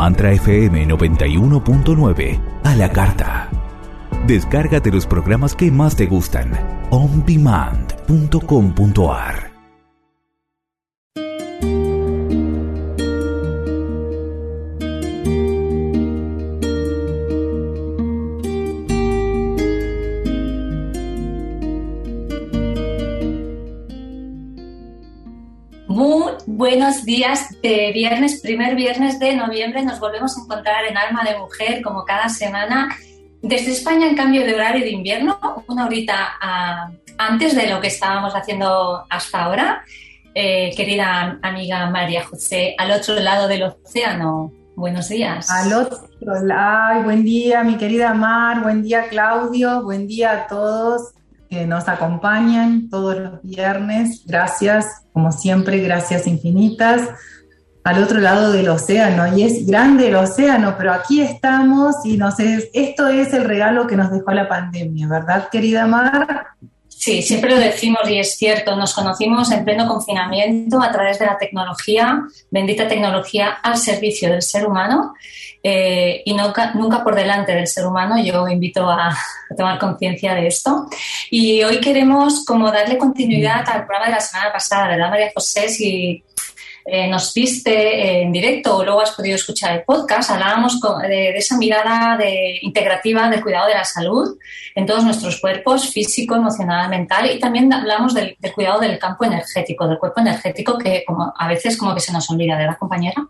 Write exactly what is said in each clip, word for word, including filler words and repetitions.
Mantra F M noventa y uno punto nueve a la carta. Descárgate los programas que más te gustan. on demand punto com punto a r. Muy buenos días de viernes, primer viernes de noviembre. Nos volvemos a encontrar en Alma de Mujer como cada semana. Desde España, en cambio de horario de invierno, una horita uh, antes de lo que estábamos haciendo hasta ahora. Eh, querida amiga María José, al otro lado del océano, buenos días. Al otro lado, buen día mi querida Mar, buen día Claudio, buen día a todos que nos acompañan todos los viernes. Gracias, como siempre, gracias infinitas. Al otro lado del océano, y es grande el océano, pero aquí estamos y nos es, esto es el regalo que nos dejó la pandemia, ¿verdad, querida Mar? Sí, siempre lo decimos y es cierto, nos conocimos en pleno confinamiento a través de la tecnología, bendita tecnología al servicio del ser humano eh, y nunca, nunca por delante del ser humano. Yo invito a, a tomar conciencia de esto. Y hoy queremos como darle continuidad al programa de la semana pasada, ¿verdad, María José? Si Eh, nos viste eh, en directo o luego has podido escuchar el podcast, hablábamos con, de, de esa mirada de, integrativa del cuidado de la salud en todos nuestros cuerpos, físico, emocional, mental, y también hablamos del, del cuidado del campo energético, del cuerpo energético, que como, a veces como que se nos olvida, ¿verdad, compañera?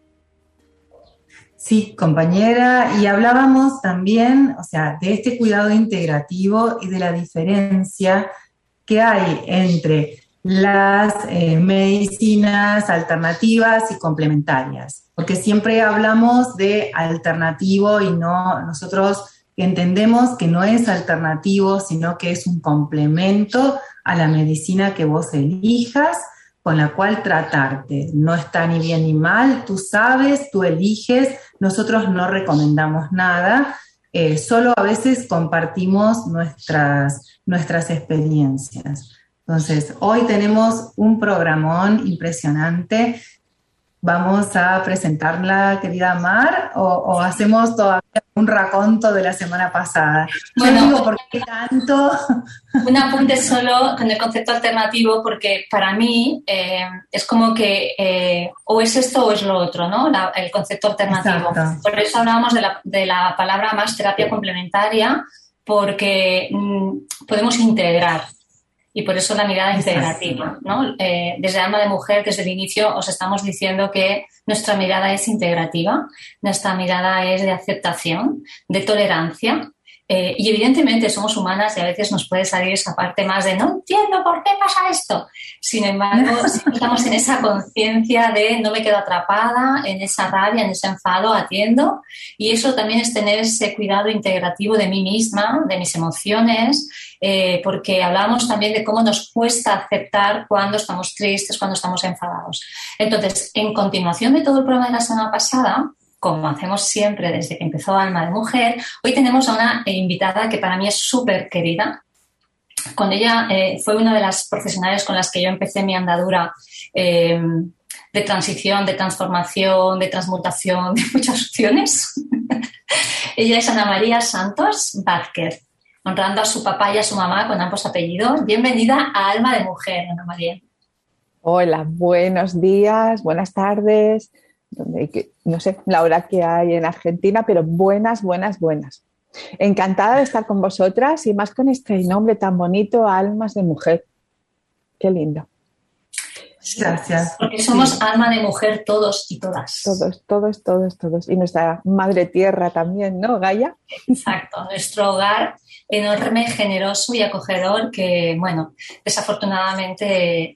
Sí, compañera, y hablábamos también, o sea, de este cuidado integrativo y de la diferencia que hay entre las eh, medicinas alternativas y complementarias, porque siempre hablamos de alternativo y no, nosotros entendemos que no es alternativo, sino que es un complemento a la medicina que vos elijas, con la cual tratarte. No está ni bien ni mal, tú sabes, tú eliges, nosotros no recomendamos nada, eh, solo a veces compartimos nuestras, nuestras experiencias. Entonces, hoy tenemos un programón impresionante. ¿Vamos a presentarla, querida Mar, o, o hacemos todavía un raconto de la semana pasada? Bueno, yo digo, ¿por qué tanto? Un apunte solo con el concepto alternativo, porque para mí eh, es como que eh, o es esto o es lo otro, ¿no? La, el concepto alternativo. Exacto. Por eso hablábamos de la, de la palabra más terapia complementaria, porque mm, podemos integrar. Y por eso la mirada integrativa, ¿no? Eh, desde Alma de Mujer, desde el inicio, os estamos diciendo que nuestra mirada es integrativa, nuestra mirada es de aceptación, de tolerancia, eh, y evidentemente somos humanas y a veces nos puede salir esa parte más de no entiendo por qué pasa esto. Sin embargo, si estamos en esa conciencia de no me quedo atrapada, en esa rabia, en ese enfado, atiendo, y eso también es tener ese cuidado integrativo de mí misma, de mis emociones, Eh, porque hablábamos también de cómo nos cuesta aceptar cuando estamos tristes, cuando estamos enfadados. Entonces, en continuación de todo el programa de la semana pasada, como hacemos siempre desde que empezó Alma de Mujer, hoy tenemos a una invitada que para mí es súper querida. Con ella eh, fue una de las profesionales con las que yo empecé mi andadura eh, de transición, de transformación, de transmutación, de muchas opciones. Ella es Ana María Santos Vázquez, honrando a su papá y a su mamá con ambos apellidos. Bienvenida a Alma de Mujer, Ana María. Hola, buenos días, buenas tardes, no sé la hora que hay en Argentina, pero buenas, buenas, buenas. Encantada de estar con vosotras y más con este nombre tan bonito, Almas de Mujer. Qué lindo. Gracias. Porque somos sí. Alma de mujer todos y todas. Todos, todos, todos, todos. Y nuestra madre tierra también, ¿no, Gaia? Exacto, nuestro hogar enorme, generoso y acogedor que, bueno, desafortunadamente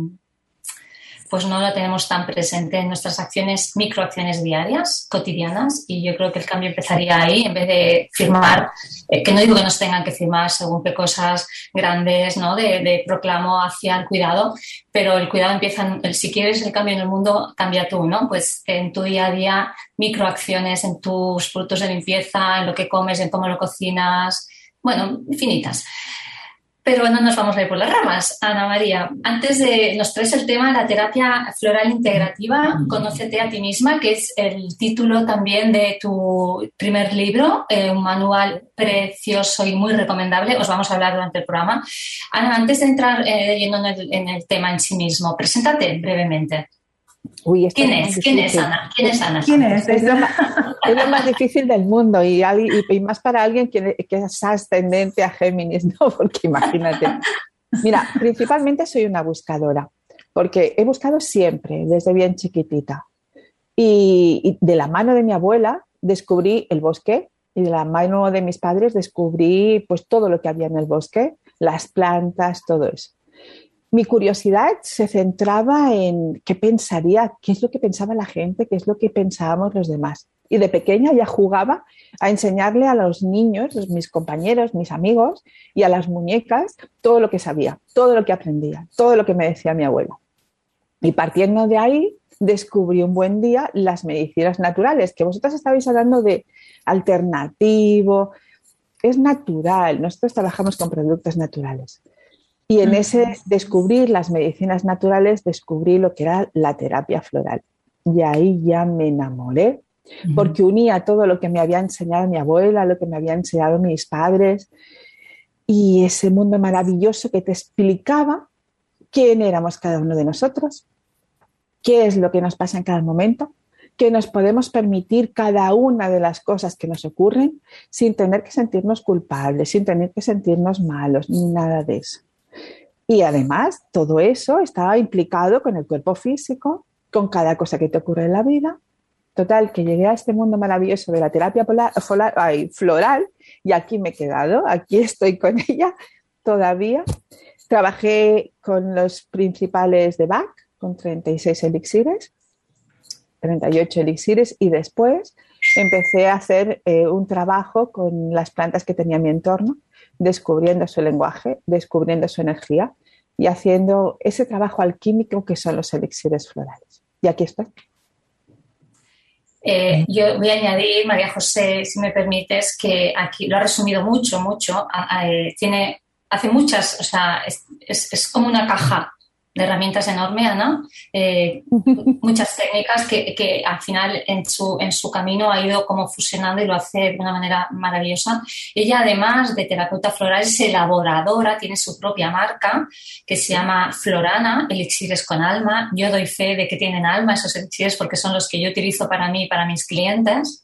pues no lo tenemos tan presente en nuestras acciones, microacciones diarias, cotidianas, y yo creo que el cambio empezaría ahí, en vez de firmar, eh, que no digo que nos tengan que firmar según qué cosas grandes, ¿no? De, de proclamo hacia el cuidado, pero el cuidado empieza, en, el, si quieres el cambio en el mundo, cambia tú, ¿no? Pues en tu día a día, microacciones, en tus productos de limpieza, en lo que comes, en cómo lo cocinas, bueno, infinitas. Pero no nos vamos a ir por las ramas. Ana María, antes de nos traes el tema de la terapia floral integrativa, Conócete a ti misma, que es el título también de tu primer libro, eh, un manual precioso y muy recomendable. Os vamos a hablar durante el programa. Ana, antes de entrar eh, yendo en el, en el tema en sí mismo, preséntate brevemente. Uy, ¿Quién es? ¿Quién es Ana? ¿Quién es Ana? ¿Quién es? Es lo, más, es lo más difícil del mundo y, y, y más para alguien que, que es ascendente a Géminis, ¿no? Porque imagínate. Mira, principalmente soy una buscadora, porque he buscado siempre, desde bien chiquitita. Y, y de la mano de mi abuela descubrí el bosque y de la mano de mis padres descubrí pues todo lo que había en el bosque, las plantas, todo eso. Mi curiosidad se centraba en qué pensaría, qué es lo que pensaba la gente, qué es lo que pensábamos los demás. Y de pequeña ya jugaba a enseñarle a los niños, mis compañeros, mis amigos y a las muñecas todo lo que sabía, todo lo que aprendía, todo lo que me decía mi abuela. Y partiendo de ahí descubrí un buen día las medicinas naturales, que vosotras estabais hablando de alternativo, es natural, nosotros trabajamos con productos naturales. Y en ese descubrir las medicinas naturales, descubrí lo que era la terapia floral. Y ahí ya me enamoré, porque unía todo lo que me había enseñado mi abuela, lo que me habían enseñado mis padres, y ese mundo maravilloso que te explicaba quién éramos cada uno de nosotros, qué es lo que nos pasa en cada momento, que nos podemos permitir cada una de las cosas que nos ocurren sin tener que sentirnos culpables, sin tener que sentirnos malos, ni nada de eso. Y además, todo eso estaba implicado con el cuerpo físico, con cada cosa que te ocurre en la vida. Total, que llegué a este mundo maravilloso de la terapia polar, folar, ay, floral y aquí me he quedado, aquí estoy con ella todavía. Trabajé con los principales de Bach, con treinta y seis elixires, treinta y ocho elixires, y después empecé a hacer eh, un trabajo con las plantas que tenía en mi entorno, descubriendo su lenguaje, descubriendo su energía y haciendo ese trabajo alquímico que son los elixires florales. Y aquí estoy. Eh, yo voy a añadir, María José, si me permites, que aquí lo ha resumido mucho, mucho. A, a, eh, tiene, hace muchas, o sea, es, es, es como una caja de herramientas enorme, Ana, eh, muchas técnicas que, que al final en su, en su camino ha ido como fusionando y lo hace de una manera maravillosa. Ella, además de terapeuta floral, es elaboradora, tiene su propia marca que se llama Florana, elixires con alma. Yo doy fe de que tienen alma esos elixires porque son los que yo utilizo para mí y para mis clientes.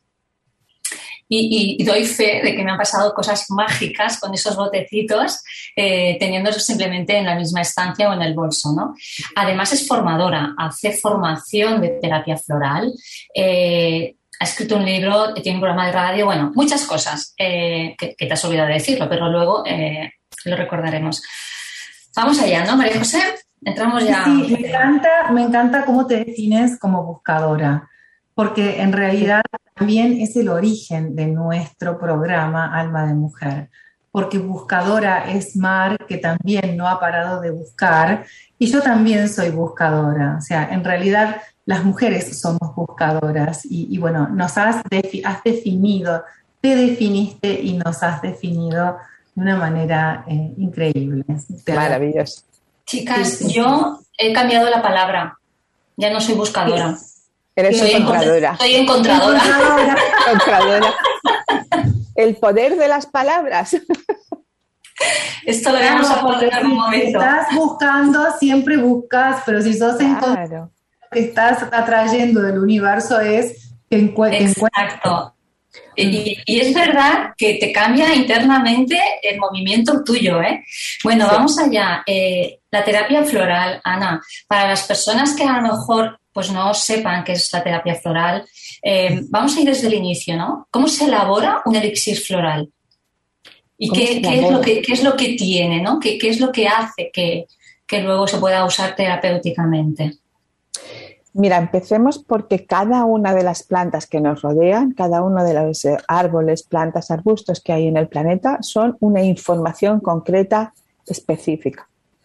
Y, y, y doy fe de que me han pasado cosas mágicas con esos botecitos, eh, teniéndolos simplemente en la misma estancia o en el bolso, ¿no? Además es formadora, hace formación de terapia floral, eh, ha escrito un libro, tiene un programa de radio, bueno, muchas cosas eh, que, que te has olvidado de decirlo, pero luego eh, lo recordaremos. Vamos allá, ¿no, María José? Entramos ya. Sí, me encanta, me encanta cómo te defines como buscadora, porque en realidad también es el origen de nuestro programa Alma de Mujer, porque buscadora es Mar, que también no ha parado de buscar, y yo también soy buscadora. O sea, en realidad las mujeres somos buscadoras, y, y bueno, nos has, defi- has definido, te definiste y nos has definido de una manera eh, increíble. Maravilloso. Chicas, sí, sí, yo he cambiado la palabra, ya no soy buscadora. Sí. Eres soy encontradora. Soy encontradora. encontradora. El poder de las palabras. Esto lo vamos a poner en algún momento. Si estás buscando, siempre buscas, pero si sos claro. encontradora, lo que estás atrayendo del universo es que encuentres. Exacto. Y, y es verdad que te cambia internamente el movimiento tuyo, ¿eh? Bueno, sí. Vamos allá. Eh, la terapia floral, Ana, para las personas que a lo mejor pues no sepan qué es la terapia floral, eh, vamos a ir desde el inicio, ¿no? ¿Cómo se elabora un elixir floral? ¿Y qué, qué, es lo que, qué es lo que tiene, ¿no? ¿Qué, qué es lo que hace que, que luego se pueda usar terapéuticamente? Mira, empecemos porque cada una de las plantas que nos rodean, cada uno de los árboles, plantas, arbustos que hay en el planeta son una información concreta, específica.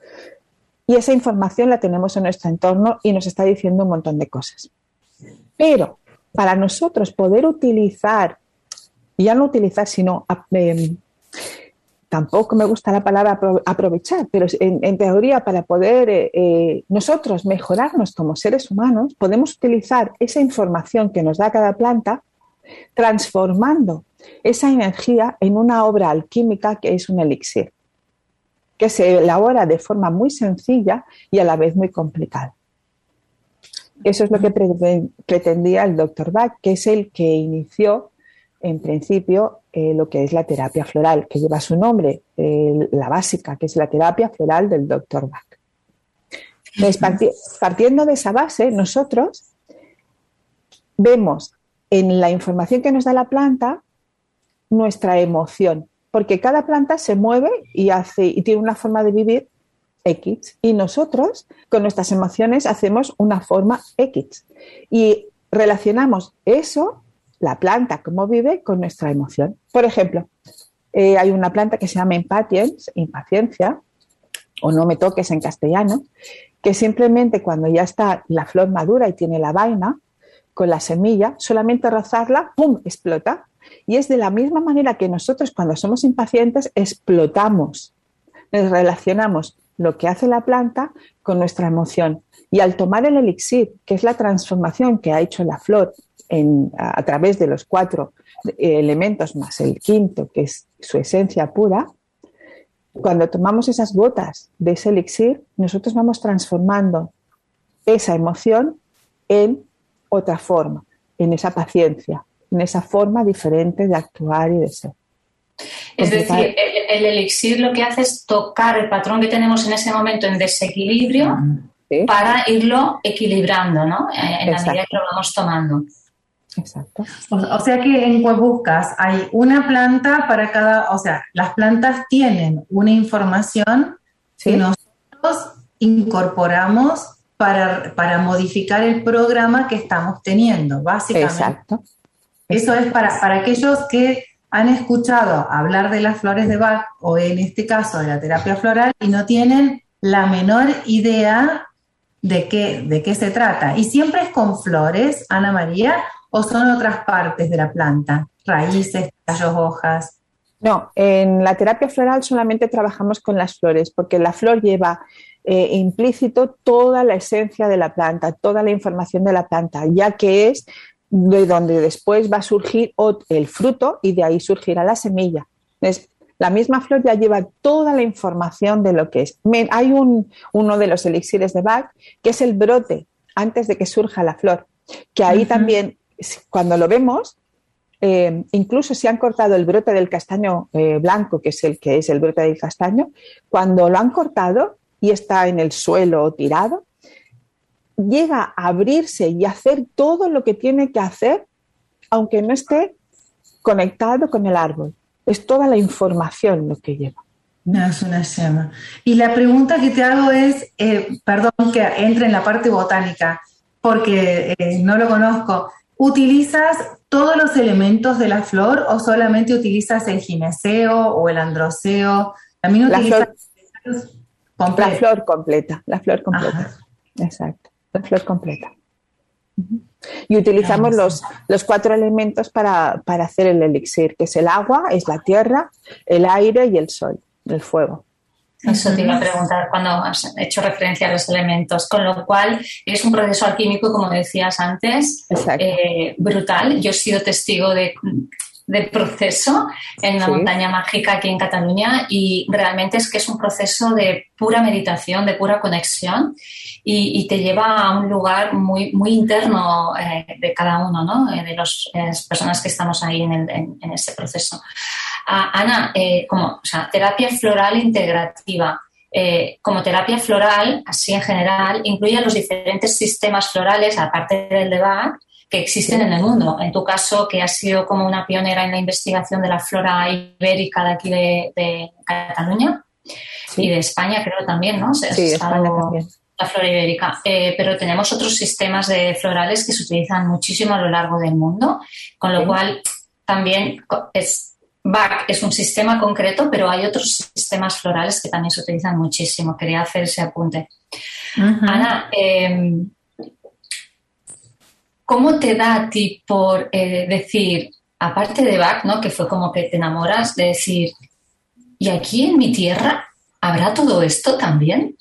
Y esa información la tenemos en nuestro entorno y nos está diciendo un montón de cosas. Pero para nosotros poder utilizar, ya no utilizar, sino eh, tampoco me gusta la palabra aprovechar, pero en, en teoría para poder eh, eh, nosotros mejorarnos como seres humanos, podemos utilizar esa información que nos da cada planta transformando esa energía en una obra alquímica que es un elixir, que se elabora de forma muy sencilla y a la vez muy complicada. Eso es lo que pretendía el doctor Bach, que es el que inició en principio eh, lo que es la terapia floral, que lleva su nombre, eh, la básica, que es la terapia floral del doctor Bach. Entonces, parti- partiendo de esa base, nosotros vemos en la información que nos da la planta nuestra emoción, porque cada planta se mueve y, hace, y tiene una forma de vivir X, y nosotros con nuestras emociones hacemos una forma X y relacionamos eso, la planta como vive, con nuestra emoción. Por ejemplo, eh, hay una planta que se llama impatience, impaciencia, o no me toques en castellano, que simplemente cuando ya está la flor madura y tiene la vaina, con la semilla, solamente rozarla, ¡pum!, explota. Y es de la misma manera que nosotros cuando somos impacientes explotamos, nos relacionamos lo que hace la planta con nuestra emoción. Y al tomar el elixir, que es la transformación que ha hecho la flor en, a, a través de los cuatro eh, elementos más el quinto, que es su esencia pura, cuando tomamos esas gotas de ese elixir, nosotros vamos transformando esa emoción en otra forma, en esa paciencia, en esa forma diferente de actuar y de ser. Es decir, el, el elixir lo que hace es tocar el patrón que tenemos en ese momento en desequilibrio, ¿sí?, para irlo equilibrando, ¿no? En la medida que lo vamos tomando. Exacto. O, o sea que en Cuebucas hay una planta para cada, o sea, las plantas tienen una información, ¿sí?, que nosotros incorporamos para, para modificar el programa que estamos teniendo, básicamente. Exacto. Eso es para, para aquellos que han escuchado hablar de las flores de Bach, o en este caso de la terapia floral, y no tienen la menor idea de qué, de qué se trata. ¿Y siempre es con flores, Ana María, o son otras partes de la planta? Raíces, tallos, hojas. No, en la terapia floral solamente trabajamos con las flores, porque la flor lleva eh, implícito toda la esencia de la planta, toda la información de la planta, ya que es de donde después va a surgir el fruto y de ahí surgirá la semilla. Entonces, la misma flor ya lleva toda la información de lo que es. Hay un, uno de los elixires de Bach que es el brote antes de que surja la flor, que ahí uh-huh. también, cuando lo vemos, eh, incluso si han cortado el brote del castaño eh, blanco, que es el que es el brote del castaño, cuando lo han cortado y está en el suelo tirado, llega a abrirse y hacer todo lo que tiene que hacer, aunque no esté conectado con el árbol. Es toda la información lo que lleva. No, es una llama. Y la pregunta que te hago es, eh, perdón que entre en la parte botánica, porque eh, no lo conozco. ¿Utilizas todos los elementos de la flor o solamente utilizas el gineceo o el androceo? ¿También utilizas la flor, la flor completa? La flor completa, ajá. Exacto. La flor completa. Uh-huh. Y utilizamos los, los cuatro elementos para, para hacer el elixir, que es el agua, es la tierra, el aire y el sol, el fuego. Eso te iba a preguntar cuando has hecho referencia a los elementos, con lo cual es un proceso alquímico, como decías antes, eh, brutal. Yo he sido testigo de... del proceso en la sí. montaña mágica aquí en Cataluña, y realmente es que es un proceso de pura meditación, de pura conexión, y, y te lleva a un lugar muy, muy interno eh, de cada uno, ¿no? Eh, de los, eh, las personas que estamos ahí en, el, en, en ese proceso. Ah, Ana, eh, como o sea, terapia floral integrativa, eh, como terapia floral, así en general, incluye los diferentes sistemas florales, aparte del de Bach, que existen sí. en el mundo. En tu caso, que has sido como una pionera en la investigación de la flora ibérica de aquí de, de Cataluña sí. y de España, creo también, ¿no? Sí, de España también. La flora ibérica. Eh, pero tenemos otros sistemas de florales que se utilizan muchísimo a lo largo del mundo, con lo sí. cual también es... Bach es un sistema concreto, pero hay otros sistemas florales que también se utilizan muchísimo. Quería hacer ese apunte. Uh-huh. Ana, eh, ¿cómo te da a ti por eh, decir, aparte de Bach, ¿no?, que fue como que te enamoras, de decir, ¿y aquí en mi tierra habrá todo esto también?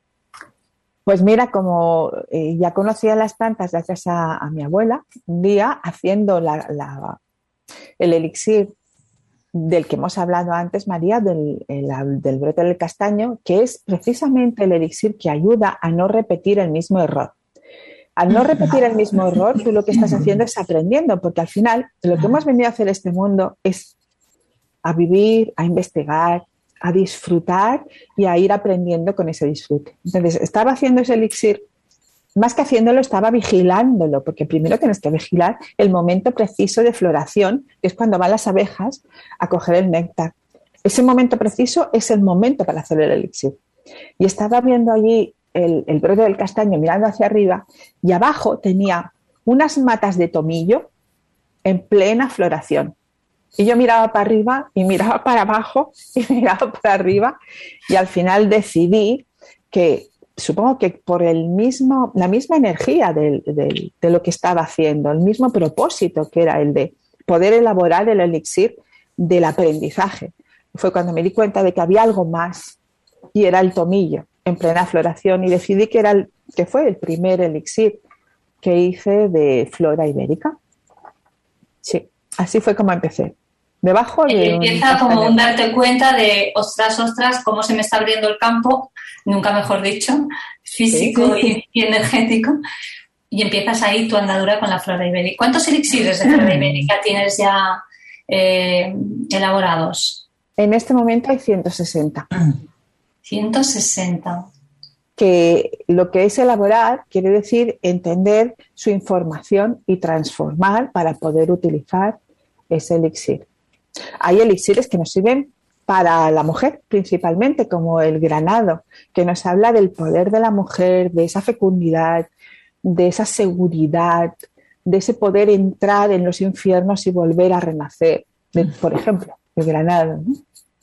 Pues mira, como eh, ya conocía las plantas gracias a, a mi abuela, un día haciendo la, la, el elixir del que hemos hablado antes, María, del, el, del brote del castaño, que es precisamente el elixir que ayuda a no repetir el mismo error. Al no repetir el mismo error, tú lo que estás haciendo es aprendiendo, porque al final lo que hemos venido a hacer este mundo es a vivir, a investigar, a disfrutar y a ir aprendiendo con ese disfrute. Entonces, estaba haciendo ese elixir, más que haciéndolo, estaba vigilándolo, porque primero tienes que vigilar el momento preciso de floración, que es cuando van las abejas a coger el néctar. Ese momento preciso es el momento para hacer el elixir. Y estaba viendo allí el, el brote del castaño mirando hacia arriba y abajo tenía unas matas de tomillo en plena floración. Y yo miraba para arriba y miraba para abajo y miraba para arriba y al final decidí que, supongo que por el mismo, la misma energía del, del, de lo que estaba haciendo, el mismo propósito que era el de poder elaborar el elixir del aprendizaje. Fue cuando me di cuenta de que había algo más y era el tomillo en plena floración y decidí que, era el, que fue el primer elixir que hice de flora ibérica. Sí, así fue como empecé. Debajo y de empieza un como un darte cuenta de, ostras, ostras, cómo se me está abriendo el campo, nunca mejor dicho, físico sí, sí, sí. Y, y energético, y empiezas ahí tu andadura con la flora ibérica. ¿Cuántos elixires de flora ibérica tienes ya eh, elaborados? En este momento hay ciento sesenta. ciento sesenta. Que lo que es elaborar quiere decir entender su información y transformar para poder utilizar ese elixir. Hay elixires que nos sirven para la mujer principalmente, como el granado, que nos habla del poder de la mujer, de esa fecundidad, de esa seguridad, de ese poder entrar en los infiernos y volver a renacer, de, por ejemplo, el granado, ¿no?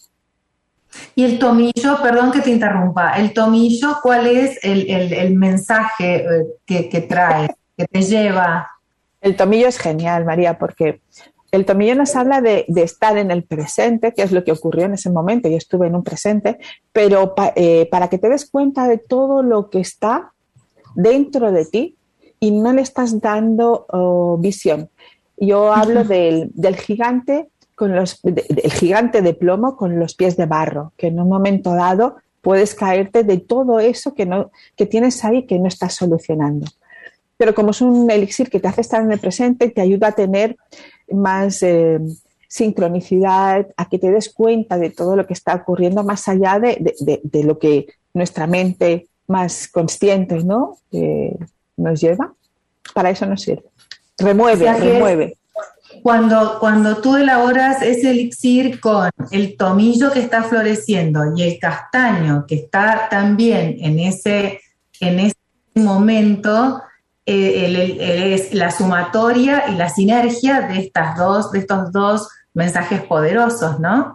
Y el tomillo, perdón que te interrumpa, el tomillo, ¿cuál es el, el, el mensaje que, que trae, que te lleva? El tomillo es genial, María, porque el tomillo nos habla de, de estar en el presente, que es lo que ocurrió en ese momento. Yo estuve en un presente, pero pa, eh, para que te des cuenta de todo lo que está dentro de ti y no le estás dando oh, visión. Yo hablo uh-huh. del, del gigante con los, de, del gigante de plomo con los pies de barro, que en un momento dado puedes caerte de todo eso que, no, que tienes ahí que no estás solucionando. Pero como es un elixir que te hace estar en el presente, te ayuda a tener más eh, sincronicidad, a que te des cuenta de todo lo que está ocurriendo más allá de, de, de, de lo que nuestra mente más consciente, ¿no? eh, nos lleva. Para eso nos sirve. Remueve, o sea remueve. Cuando, cuando tú elaboras ese elixir con el tomillo que está floreciendo y el castaño que está también en ese, en ese momento, Eh, el, el, el, es la sumatoria y la sinergia de estas dos, de estos dos mensajes poderosos, ¿no?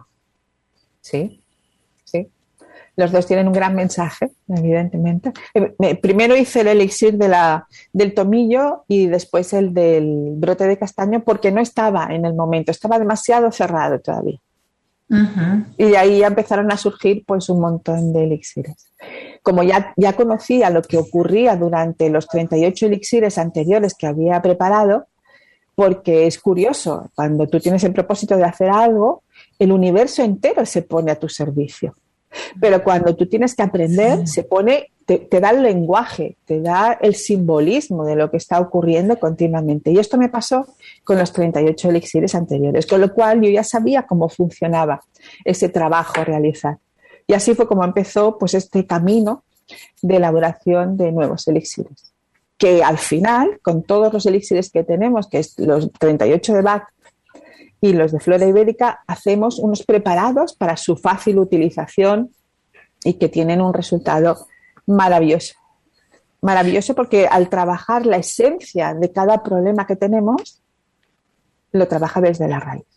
Sí, sí. Los dos tienen un gran mensaje, evidentemente. Eh, primero hice el elixir de la, del tomillo y después el del brote de castaño porque no estaba en el momento, estaba demasiado cerrado todavía. Uh-huh. Y de ahí ya empezaron a surgir pues un montón de elixires. Como ya, ya conocía lo que ocurría durante los treinta y ocho elixires anteriores que había preparado, porque es curioso, cuando tú tienes el propósito de hacer algo, el universo entero se pone a tu servicio. Pero cuando tú tienes que aprender, sí. se pone, te, te da el lenguaje, te da el simbolismo de lo que está ocurriendo continuamente. Y esto me pasó con los treinta y ocho elixires anteriores, con lo cual yo ya sabía cómo funcionaba ese trabajo a realizar. Y así fue como empezó pues, este camino de elaboración de nuevos elixires. Que al final, con todos los elixires que tenemos, que es los treinta y ocho de Bach y los de flora ibérica, hacemos unos preparados para su fácil utilización y que tienen un resultado maravilloso. Maravilloso porque al trabajar la esencia de cada problema que tenemos, lo trabaja desde la raíz.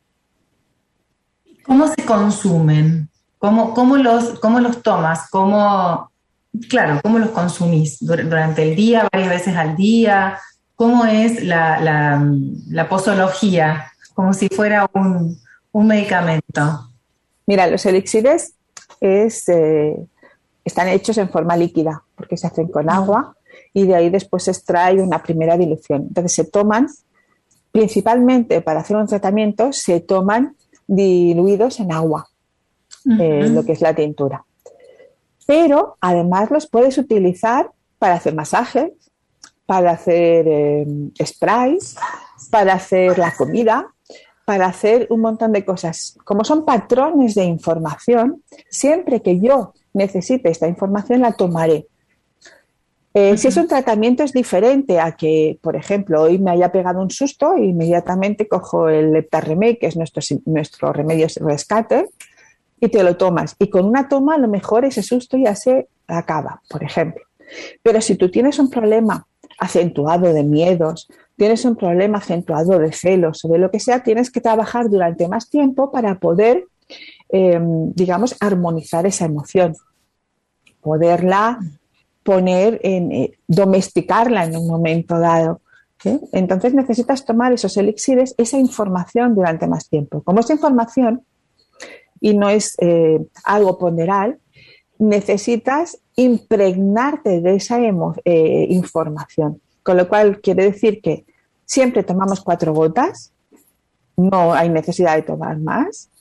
¿Cómo se consumen? ¿Cómo, cómo, los, cómo los tomas? ¿Cómo, claro, cómo los consumís? ¿Durante el día, varias veces al día? ¿Cómo es la, la, la posología? Como si fuera un, un medicamento. Mira, los elixires es, eh, están hechos en forma líquida porque se hacen con agua y de ahí después se extrae una primera dilución. Entonces se toman, principalmente para hacer un tratamiento, se toman diluidos en agua, uh-huh. eh, lo que es la tintura. Pero además los puedes utilizar para hacer masajes, para hacer eh, sprays, para hacer la comida, para hacer un montón de cosas. Como son patrones de información, siempre que yo necesite esta información la tomaré. Eh, uh-huh. Si es un tratamiento es diferente a que, por ejemplo, hoy me haya pegado un susto e inmediatamente cojo el Leptarremei, que es nuestro, nuestro remedio rescate, y te lo tomas. Y con una toma a lo mejor ese susto ya se acaba, por ejemplo. Pero si tú tienes un problema acentuado de miedos, tienes un problema acentuado de celos o de lo que sea, tienes que trabajar durante más tiempo para poder, eh, digamos, armonizar esa emoción, poderla poner en, eh, domesticarla en un momento dado. ¿Sí? Entonces necesitas tomar esos elixires, esa información durante más tiempo. Como esa información y no es eh, algo ponderal, necesitas impregnarte de esa emo- eh, información. Con lo cual quiere decir que siempre tomamos cuatro gotas, no hay necesidad de tomar más,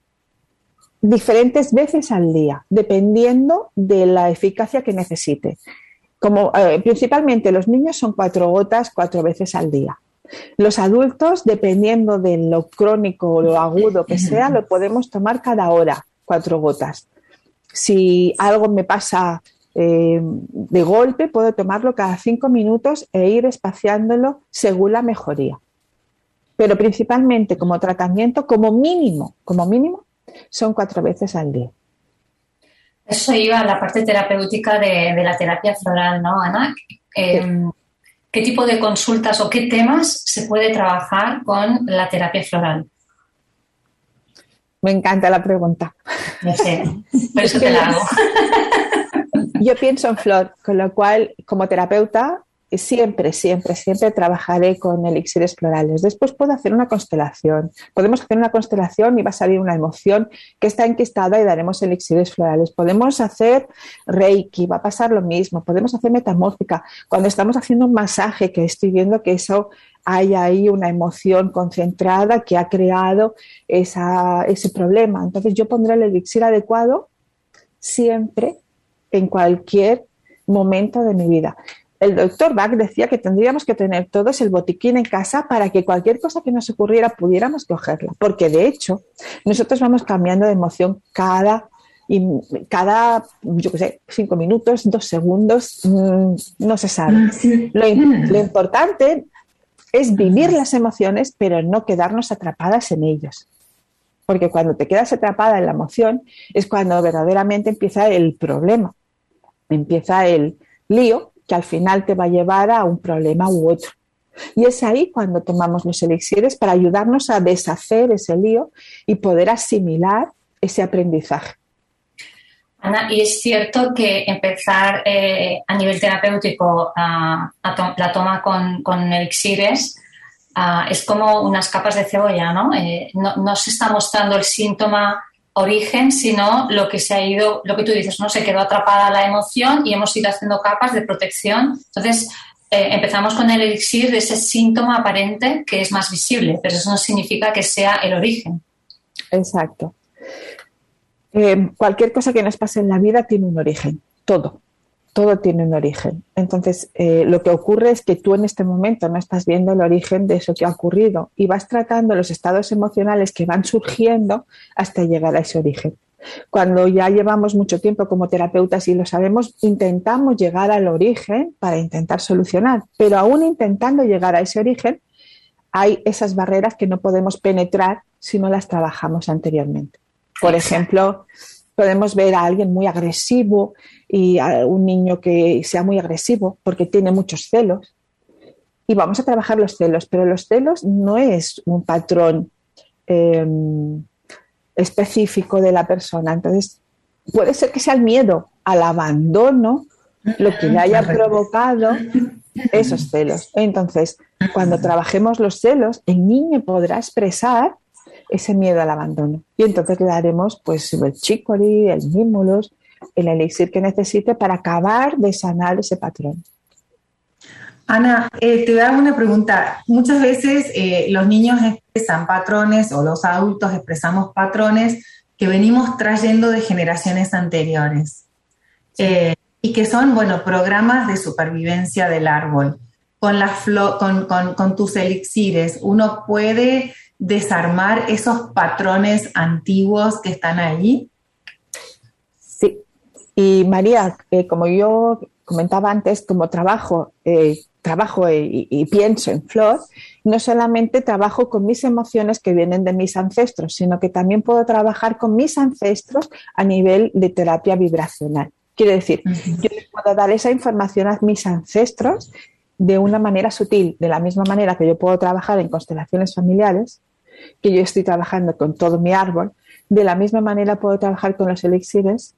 diferentes veces al día, dependiendo de la eficacia que necesite. Como, eh, principalmente los niños son cuatro gotas cuatro veces al día. Los adultos, dependiendo de lo crónico o lo agudo que sea, lo podemos tomar cada hora, cuatro gotas. Si algo me pasa eh, de golpe, puedo tomarlo cada cinco minutos e ir espaciándolo según la mejoría. Pero principalmente como tratamiento, como mínimo, como mínimo, son cuatro veces al día. Eso iba a la parte terapéutica de, de la terapia floral, ¿no, Ana? Eh, sí. ¿Qué tipo de consultas o qué temas se puede trabajar con la terapia floral? Me encanta la pregunta. No sé, por eso te la hago. Yo pienso en flor, con lo cual, como terapeuta, siempre, siempre, siempre trabajaré con elixires florales. Después puedo hacer una constelación. Podemos hacer una constelación y va a salir una emoción que está enquistada y daremos elixires florales. Podemos hacer reiki, va a pasar lo mismo. Podemos hacer metamórfica. Cuando estamos haciendo un masaje, que estoy viendo que eso hay ahí una emoción concentrada que ha creado esa, ese problema. Entonces yo pondré el elixir adecuado siempre, en cualquier momento de mi vida. El doctor Bach decía que tendríamos que tener todos el botiquín en casa para que cualquier cosa que nos ocurriera pudiéramos cogerla, porque de hecho nosotros vamos cambiando de emoción cada, cada yo qué sé, cinco minutos, dos segundos, mmm, no se sabe. Lo, lo importante es vivir las emociones, pero no quedarnos atrapadas en ellos. Porque cuando te quedas atrapada en la emoción es cuando verdaderamente empieza el problema, empieza el lío, que al final te va a llevar a un problema u otro. Y es ahí cuando tomamos los elixires para ayudarnos a deshacer ese lío y poder asimilar ese aprendizaje. Ana, y es cierto que empezar eh, a nivel terapéutico a, a to- la toma con, con elixires uh, es como unas capas de cebolla, ¿no? Eh, no, no se está mostrando el síntoma origen, sino lo que se ha ido, lo que tú dices, ¿no? Se quedó atrapada la emoción y hemos ido haciendo capas de protección. Entonces, eh, empezamos con el elixir de ese síntoma aparente que es más visible, pero eso no significa que sea el origen. Exacto. Eh, cualquier cosa que nos pase en la vida tiene un origen, todo. Todo tiene un origen. Entonces, eh, lo que ocurre es que tú en este momento no estás viendo el origen de eso que ha ocurrido y vas tratando los estados emocionales que van surgiendo hasta llegar a ese origen. Cuando ya llevamos mucho tiempo como terapeutas y lo sabemos, intentamos llegar al origen para intentar solucionar, pero aún intentando llegar a ese origen, hay esas barreras que no podemos penetrar si no las trabajamos anteriormente. Por ejemplo, podemos ver a alguien muy agresivo y a un niño que sea muy agresivo porque tiene muchos celos. Y vamos a trabajar los celos, pero los celos no es un patrón eh, específico de la persona. Entonces, puede ser que sea el miedo al abandono lo que le haya provocado esos celos. Entonces, cuando trabajemos los celos, el niño podrá expresar ese miedo al abandono. Y entonces le daremos pues el chicory, el mímulos, el elixir que necesite para acabar de sanar ese patrón. Ana, eh, te voy a dar una pregunta. Muchas veces eh, los niños expresan patrones o los adultos expresamos patrones que venimos trayendo de generaciones anteriores eh, y que son, bueno, programas de supervivencia del árbol. Con, las flo- con, con, con tus elixires, uno puede desarmar esos patrones antiguos que están ahí. Sí. Y María, eh, como yo comentaba antes, como trabajo, eh, trabajo y, y pienso en flor, no solamente trabajo con mis emociones que vienen de mis ancestros, sino que también puedo trabajar con mis ancestros a nivel de terapia vibracional. Quiere decir, uh-huh. yo les puedo dar esa información a mis ancestros de una manera sutil, de la misma manera que yo puedo trabajar en constelaciones familiares, que yo estoy trabajando con todo mi árbol, de la misma manera puedo trabajar con los elixires,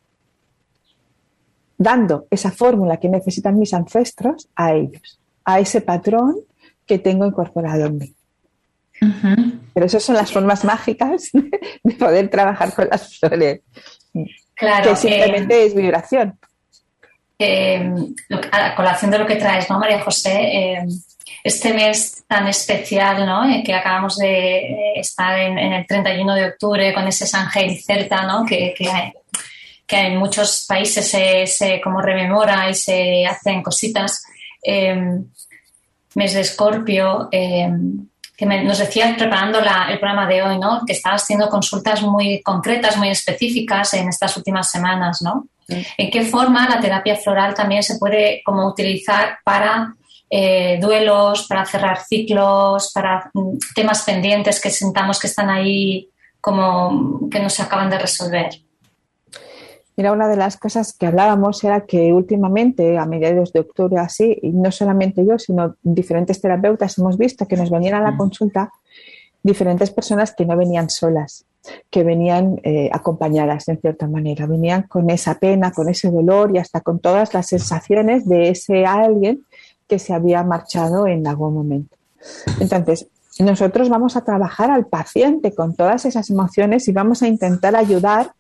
dando esa fórmula que necesitan mis ancestros a ellos, a ese patrón que tengo incorporado en mí. Uh-huh. Pero esas son las formas mágicas de poder trabajar con las flores, claro, que simplemente eh, es vibración. Eh, a colación de lo que traes, ¿no, María José? Eh, este mes tan especial, ¿no?, eh, que acabamos de estar en, en el treinta y uno de octubre con ese Samhain celta, ¿no?, que, que, hay, que en muchos países se, se como rememora y se hacen cositas. Eh, mes de Escorpio, eh, que me, nos decías preparando la, el programa de hoy, ¿no?, que estabas haciendo consultas muy concretas, muy específicas en estas últimas semanas, ¿no? Sí. ¿En qué forma la terapia floral también se puede como utilizar para eh, duelos, para cerrar ciclos, para mm, temas pendientes que sintamos que están ahí como que no se acaban de resolver? Mira, una de las cosas que hablábamos era que últimamente, a mediados de octubre así, y no solamente yo, sino diferentes terapeutas, hemos visto que nos venían a la consulta diferentes personas que no venían solas, que venían eh, acompañadas en cierta manera, venían con esa pena, con ese dolor y hasta con todas las sensaciones de ese alguien que se había marchado en algún momento. Entonces, nosotros vamos a trabajar al paciente con todas esas emociones y vamos a intentar ayudar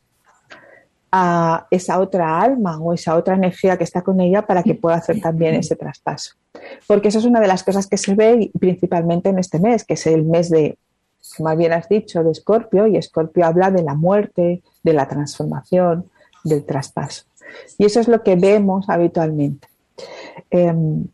a esa otra alma o esa otra energía que está con ella para que pueda hacer también ese traspaso. Porque eso es una de las cosas que se ve principalmente en este mes, que es el mes de, como bien has dicho, de Escorpio, y Escorpio habla de la muerte, de la transformación, del traspaso. Y eso es lo que vemos habitualmente. Eh,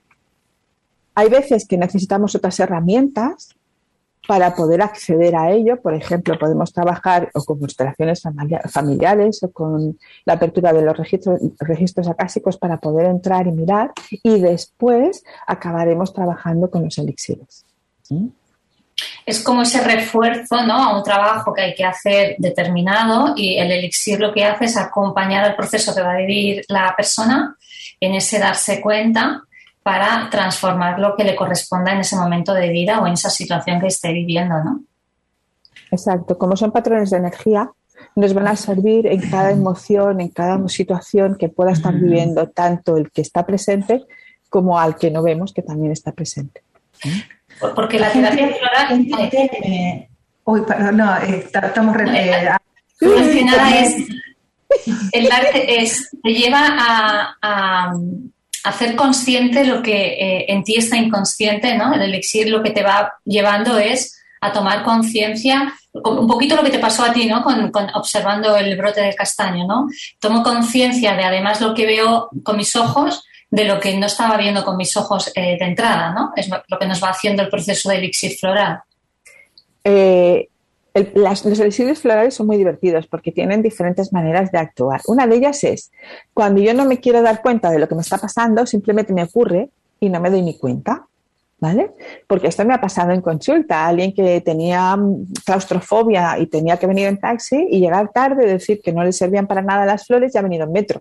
hay veces que necesitamos otras herramientas para poder acceder a ello. Por ejemplo, podemos trabajar o con constelaciones familiares o con la apertura de los registros, registros acásicos para poder entrar y mirar, y después acabaremos trabajando con los elixires. ¿Sí? Es como ese refuerzo, ¿no?, a un trabajo que hay que hacer determinado, y el elixir lo que hace es acompañar el proceso que va a vivir la persona en ese darse cuenta, para transformar lo que le corresponda en ese momento de vida o en esa situación que esté viviendo, ¿no? Exacto. Como son patrones de energía, nos van a servir en cada emoción, en cada situación que pueda estar viviendo tanto el que está presente como al que no vemos que también está presente. Porque la terapia floral... Eh, uy, perdón, no, eh, estamos... Eh, más que nada es... El arte es, te lleva a... a hacer consciente lo que eh, en ti está inconsciente, ¿no? El elixir lo que te va llevando es a tomar conciencia, un poquito lo que te pasó a ti, ¿no?, con, con observando el brote del castaño, ¿no? Tomo conciencia de, además, lo que veo con mis ojos, de lo que no estaba viendo con mis ojos eh, de entrada, ¿no? Es lo que nos va haciendo el proceso de elixir floral. Eh... El, las, los elixires florales son muy divertidos porque tienen diferentes maneras de actuar. Una de ellas es, cuando yo no me quiero dar cuenta de lo que me está pasando, simplemente me ocurre y no me doy ni cuenta, ¿vale? Porque esto me ha pasado en consulta. Alguien que tenía claustrofobia y tenía que venir en taxi y llegar tarde, decir que no le servían para nada las flores, y ha venido en metro.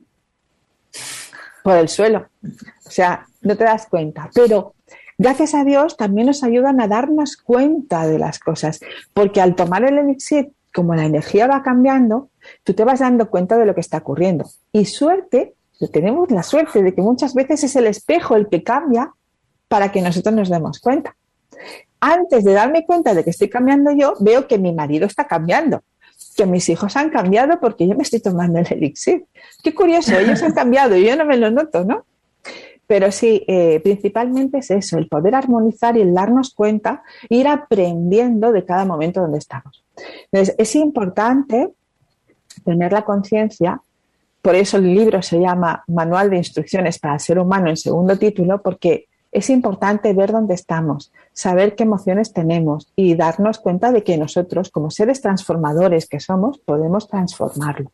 Por el suelo. O sea, no te das cuenta. Pero... gracias a Dios también nos ayudan a darnos cuenta de las cosas, porque al tomar el elixir, como la energía va cambiando, tú te vas dando cuenta de lo que está ocurriendo. Y suerte, tenemos la suerte de que muchas veces es el espejo el que cambia para que nosotros nos demos cuenta. antes de darme cuenta de que estoy cambiando yo, veo que mi marido está cambiando, que mis hijos han cambiado porque yo me estoy tomando el elixir. Qué curioso, ellos han cambiado y yo no me lo noto, ¿no? Pero sí, eh, principalmente es eso, el poder armonizar y el darnos cuenta, ir aprendiendo de cada momento donde estamos. Entonces, es importante tener la conciencia, por eso el libro se llama Manual de Instrucciones para el Ser Humano en segundo título, porque es importante ver dónde estamos, saber qué emociones tenemos y darnos cuenta de que nosotros, como seres transformadores que somos, podemos transformarlo.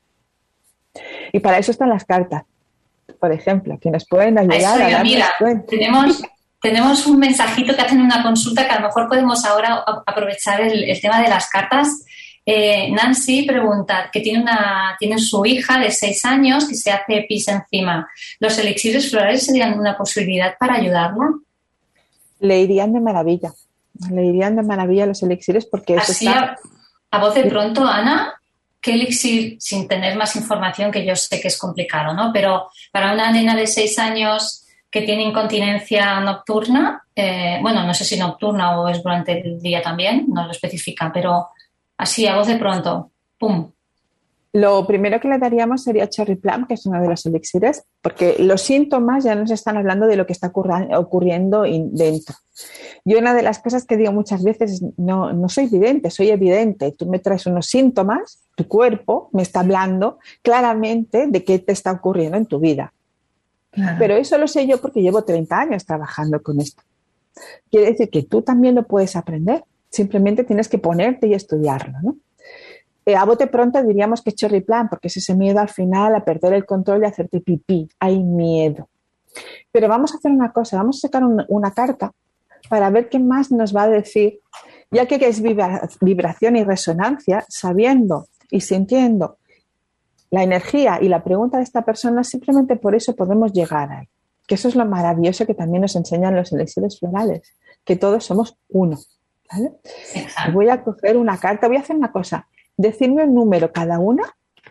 Y para eso están las cartas, por ejemplo, que nos pueden ayudar a, a darnos mira, cuenta. Tenemos, tenemos un mensajito que hacen una consulta que a lo mejor podemos ahora aprovechar el, el tema de las cartas. Eh, Nancy pregunta que tiene, una, tiene su hija de seis años que se hace pis encima. ¿Los elixires florales serían una posibilidad para ayudarla? Le irían de maravilla. Le irían de maravilla los elixires porque eso Así está... a, a voz de pronto, Ana, ¿qué elixir, sin tener más información, que yo sé que es complicado, ¿no? Pero para una nena de seis años que tiene incontinencia nocturna, eh, bueno, no sé si nocturna o es durante el día también, no lo especifica, pero así, a voz de pronto, ¡pum! Lo primero que le daríamos sería Cherry Plum, que es uno de los elixires, porque los síntomas ya nos están hablando de lo que está ocurriendo dentro. Yo una de las cosas que digo muchas veces es, no, no soy vidente, soy evidente. Tú me traes unos síntomas, tu cuerpo me está hablando claramente de qué te está ocurriendo en tu vida. Claro. Pero eso lo sé yo porque llevo treinta años trabajando con esto. Quiere decir que tú también lo puedes aprender, simplemente tienes que ponerte y estudiarlo, ¿no? Eh, a bote pronto diríamos que es Cherry Plum, porque es ese miedo al final a perder el control y a hacerte pipí. Hay miedo. Pero vamos a hacer una cosa, vamos a sacar una, una carta para ver qué más nos va a decir, ya que es vibra, vibración y resonancia, sabiendo y sintiendo la energía y la pregunta de esta persona, simplemente por eso podemos llegar ahí. Que eso es lo maravilloso que también nos enseñan los elixires florales, que todos somos uno, ¿vale? Voy a coger una carta, voy a hacer una cosa. Decidme un número cada una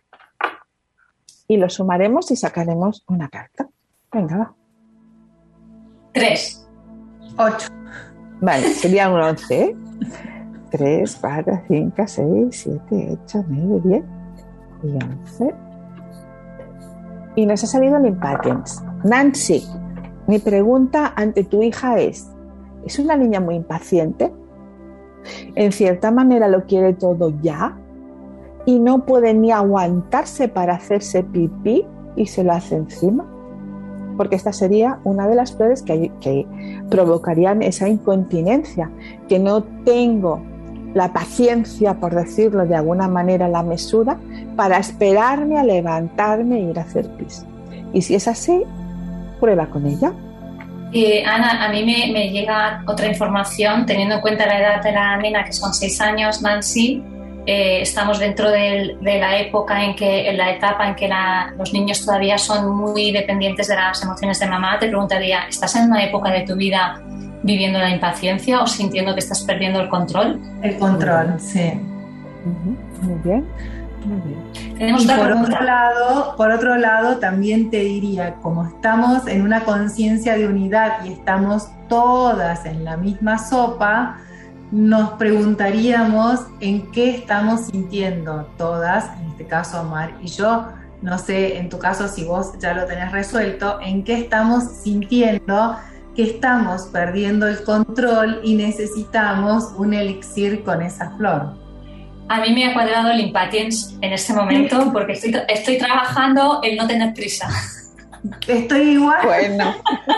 y lo sumaremos y sacaremos una carta. Venga, va. Tres. Ocho. Vale, sería un once, ¿eh? Tres, cuatro, cinco, seis, siete, ocho, nueve, diez y once. Y nos ha salido el impatience. Nancy, mi pregunta ante tu hija es, ¿es una niña muy impaciente? En cierta manera lo quiere todo ya y no puede ni aguantarse para hacerse pipí y se lo hace encima, porque esta sería una de las flores que, que provocarían esa incontinencia, que no tengo la paciencia, por decirlo de alguna manera, la mesura para esperarme a levantarme e ir a hacer pis. Y si es así, prueba con ella. Eh, Ana, a mí me, me llega otra información, teniendo en cuenta la edad de la nena, que son seis años, Nancy. Eh, estamos dentro de, de la época en que, en la etapa en que la, los niños todavía son muy dependientes de las emociones de mamá. Te preguntaría, ¿estás en una época de tu vida viviendo la impaciencia o sintiendo que estás perdiendo el control? El control, sí. Uh-huh. Muy bien, muy bien. Tenemos y otra por pregunta. otro lado, por otro lado, también te diría, como estamos en una conciencia de unidad y estamos todas en la misma sopa, nos preguntaríamos en qué estamos sintiendo todas, en este caso Omar y yo, no sé, en tu caso si vos ya lo tenés resuelto, en qué estamos sintiendo que estamos perdiendo el control y necesitamos un elixir con esa flor. A mí me ha cuadrado el impatience en este momento porque estoy, estoy trabajando el no tener prisa. Estoy igual. Bueno.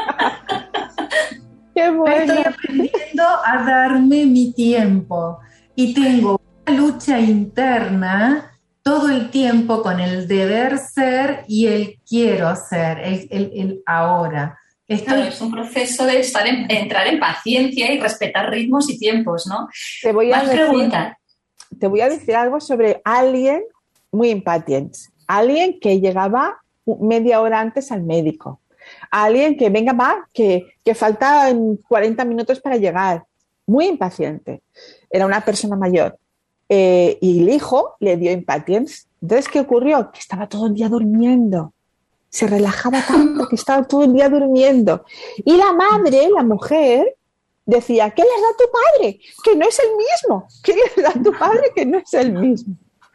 Qué bueno. Estoy aprendiendo a darme mi tiempo y tengo una lucha interna todo el tiempo con el deber ser y el quiero ser, el, el, el ahora. Estoy... Claro, es un proceso de estar en, entrar en paciencia y respetar ritmos y tiempos, ¿no? Te voy a Más decir, preguntas. Te voy a decir algo sobre alguien muy impatiente, alguien que llegaba media hora antes al médico. Alguien que venga, va, que, que falta cuarenta minutos para llegar. Muy impaciente. Era una persona mayor. Eh, y el hijo le dio impatience. Entonces, ¿qué ocurrió? Que estaba todo el día durmiendo. Se relajaba tanto que estaba todo el día durmiendo. Y la madre, la mujer, decía, ¿qué les da tu padre? Que no es el mismo. ¿Qué les da tu padre que no es el mismo?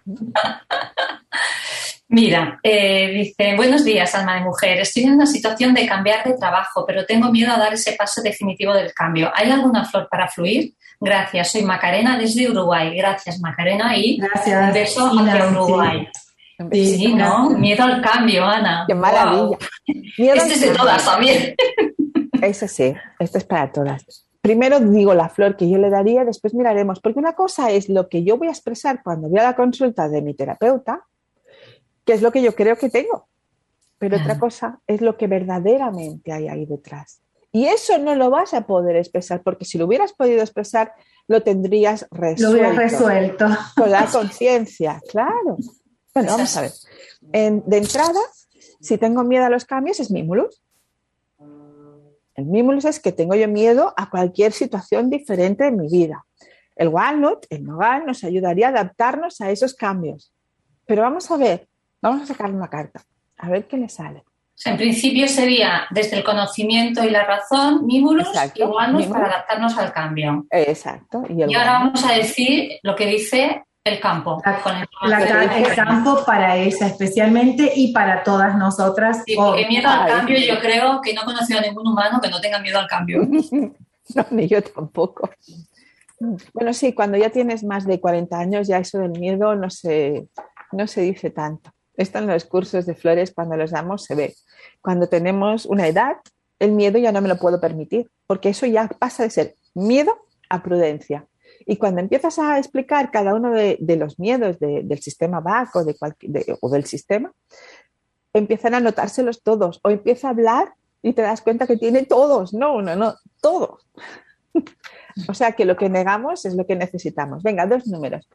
Mira, eh, dice, buenos días, alma de mujer. Estoy en una situación de cambiar de trabajo, pero tengo miedo a dar ese paso definitivo del cambio. ¿Hay alguna flor para fluir? Gracias, soy Macarena desde Uruguay. Gracias, Macarena, y Gracias, un beso Ina, hacia Uruguay. Sí, Sí, ¿no? Miedo al cambio, Ana. ¡Qué maravilla! Wow. Miedo Este es de todas también. Eso sí, esto es para todas. Primero digo la flor que yo le daría, después miraremos, porque una cosa es lo que yo voy a expresar cuando voy a la consulta de mi terapeuta, que es lo que yo creo que tengo, pero otra cosa es lo que verdaderamente hay ahí detrás. Y eso no lo vas a poder expresar, porque si lo hubieras podido expresar, lo tendrías resuelto. Lo hubieras resuelto. Con la conciencia, claro. Bueno, vamos a ver. En, de entrada, si tengo miedo a los cambios, es mimulus. El mimulus es que tengo yo miedo a cualquier situación diferente en mi vida. El walnut, el nogal, nos ayudaría a adaptarnos a esos cambios. Pero vamos a ver, vamos a sacar una carta, a ver qué le sale. O sea, en principio sería desde el conocimiento y la razón, mimulus y walnut para adaptarnos al cambio. Exacto. Y, el y ahora vamos a decir lo que dice el campo. La, con el, la, el campo para ella especialmente y para todas nosotras. Sí, porque miedo al cambio, yo creo que no he conocido a ningún humano que no tenga miedo al cambio. No, ni yo tampoco. Bueno, sí, cuando ya tienes más de cuarenta años, ya eso del miedo no se, no se dice tanto. Esto en los cursos de flores, cuando los damos, se ve. Cuando tenemos una edad, el miedo ya no me lo puedo permitir, porque eso ya pasa de ser miedo a prudencia. Y cuando empiezas a explicar cada uno de, de los miedos de, del sistema B A C o, de cualquier, de, o del sistema, empiezan a notárselos todos. O empieza a hablar y te das cuenta que tiene todos. No uno, no, todos. O sea que lo que negamos es lo que necesitamos. Venga, dos números.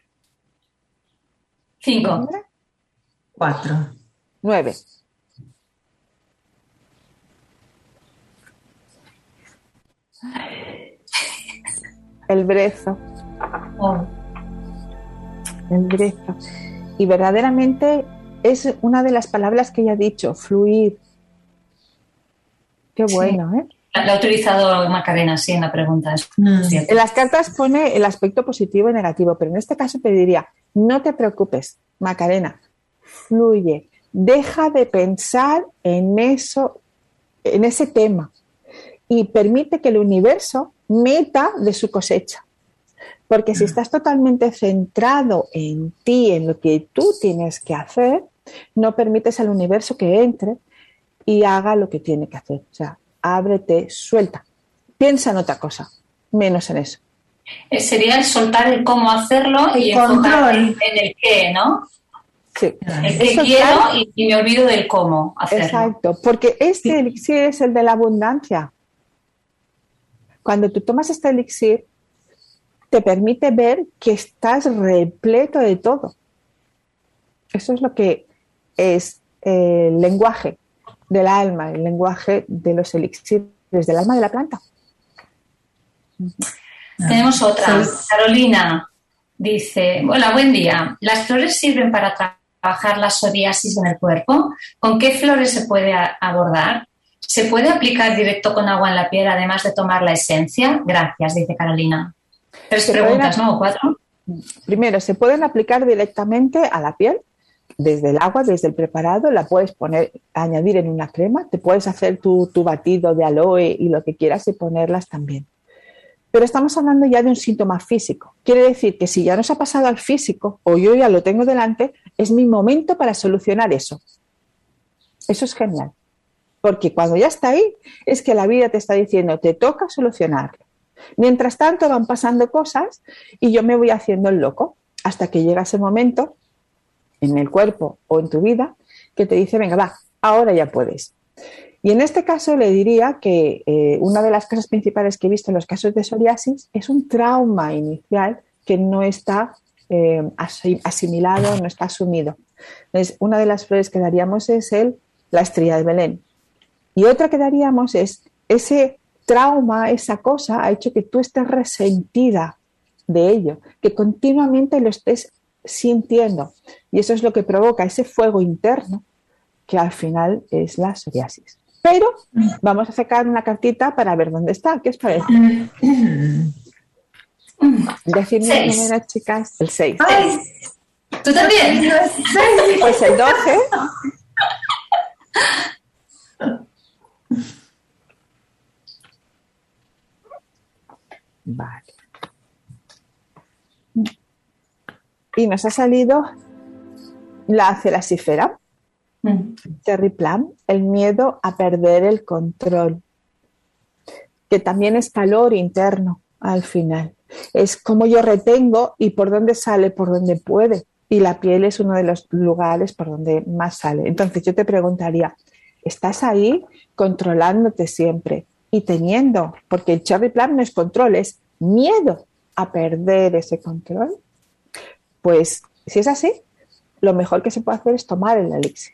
Cinco. Cuatro. Nueve. El brezo. Oh. El brezo. Y verdaderamente es una de las palabras que ella ha dicho, fluir. Qué bueno, sí. ¿eh? La ha utilizado Macarena, sí, en la pregunta. Mm. En las cartas pone el aspecto positivo y negativo, pero en este caso te diría, no te preocupes, Macarena, fluye, deja de pensar en eso, en ese tema y permite que el universo meta de su cosecha. Porque si estás totalmente centrado en ti, en lo que tú tienes que hacer, no permites al universo que entre y haga lo que tiene que hacer. O sea, ábrete, suelta. Piensa en otra cosa, menos en eso. Sería el soltar el cómo hacerlo el y enfocar en, en el qué, ¿no? Sí. El que quiero y, y me olvido del cómo hacerlo. Exacto, porque este sí. elixir es el de la abundancia. Cuando tú tomas este elixir, te permite ver que estás repleto de todo. Eso es lo que es el lenguaje del alma, el lenguaje de los elixires del alma de la planta. Tenemos otra. Carolina dice, hola, buen día. ¿Las flores sirven para trabajar la psoriasis en el cuerpo? ¿Con qué flores se puede abordar? ¿Se puede aplicar directo con agua en la piel además de tomar la esencia? Gracias, dice Carolina. Tres preguntas, ¿no? ¿O cuatro? Primero, se pueden aplicar directamente a la piel, desde el agua, desde el preparado, la puedes poner, añadir en una crema, te puedes hacer tu, tu batido de aloe y lo que quieras y ponerlas también. Pero estamos hablando ya de un síntoma físico. Quiere decir que si ya nos ha pasado al físico o yo ya lo tengo delante, es mi momento para solucionar eso. Eso es genial. Porque cuando ya está ahí, es que la vida te está diciendo, te toca solucionarlo. Mientras tanto van pasando cosas y yo me voy haciendo el loco hasta que llega ese momento en el cuerpo o en tu vida que te dice, venga, va, ahora ya puedes. Y en este caso le diría que eh, una de las cosas principales que he visto en los casos de psoriasis es un trauma inicial que no está eh, asimilado, no está asumido. Entonces, una de las flores que daríamos es el, la estrella de Belén. Y otra que daríamos es ese trauma, esa cosa ha hecho que tú estés resentida de ello, que continuamente lo estés sintiendo. Y eso es lo que provoca ese fuego interno que al final es la psoriasis. Pero vamos a sacar una cartita para ver dónde está. ¿Qué os parece? Decidme el número, chicas. El seis. ¡Ay! ¿Tú también? Pues el doce. Vale. Y nos ha salido la celasifera, mm. Cherry Plum, el miedo a perder el control, que también es calor interno al final. Es como yo retengo y por dónde sale, por dónde puede. Y la piel es uno de los lugares por donde más sale. Entonces yo te preguntaría, ¿estás ahí controlándote siempre y teniendo? Porque el Cherry Plum no es control, es miedo a perder ese control. Pues si es así, lo mejor que se puede hacer es tomar el elixir.